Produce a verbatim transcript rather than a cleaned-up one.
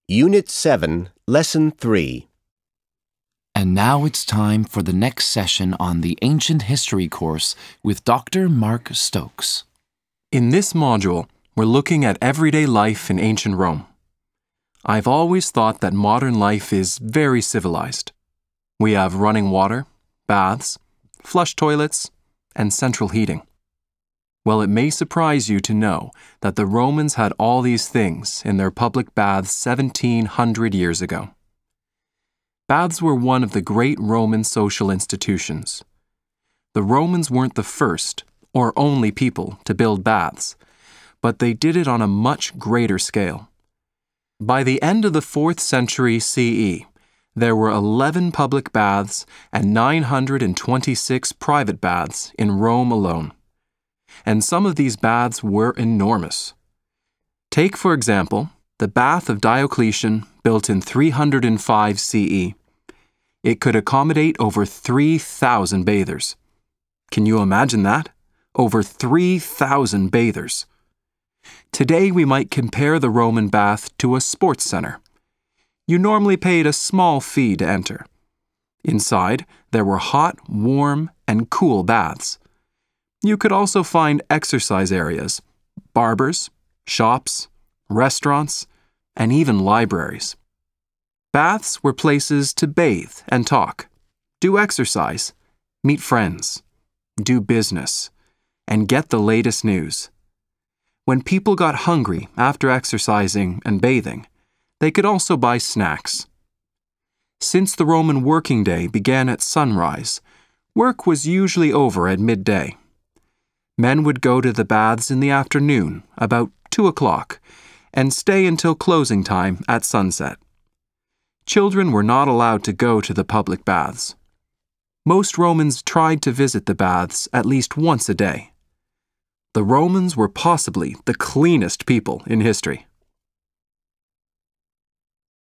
Unit seven, Lesson three. And now it's time for the next session on the Ancient History course with Doctor Mark Stokes. In this module, we're looking at everyday life in ancient Rome. I've always thought that modern life is very civilized. We have running water, baths, flush toilets, and central heating. Well, it may surprise you to know that the Romans had all these things in their public baths seventeen hundred years ago. Baths were one of the great Roman social institutions. The Romans weren't the first or only people to build baths, but they did it on a much greater scale. By the end of the fourth century C E, there were eleven public baths and nine hundred twenty-six private baths in Rome alone. And some of these baths were enormous. Take, for example, the Bath of Diocletian, built in three hundred five C E. It could accommodate over three thousand bathers. Can you imagine that? Over three thousand bathers. Today we might compare the Roman bath to a sports center. You normally paid a small fee to enter. Inside, there were hot, warm, and cool baths. You could also find exercise areas, barbers, shops, restaurants, and even libraries. Baths were places to bathe and talk, do exercise, meet friends, do business, and get the latest news. When people got hungry after exercising and bathing, they could also buy snacks. Since the Roman working day began at sunrise, work was usually over at midday. Men would go to the baths in the afternoon, about two o'clock, and stay until closing time at sunset. Children were not allowed to go to the public baths. Most Romans tried to visit the baths at least once a day. The Romans were possibly the cleanest people in history.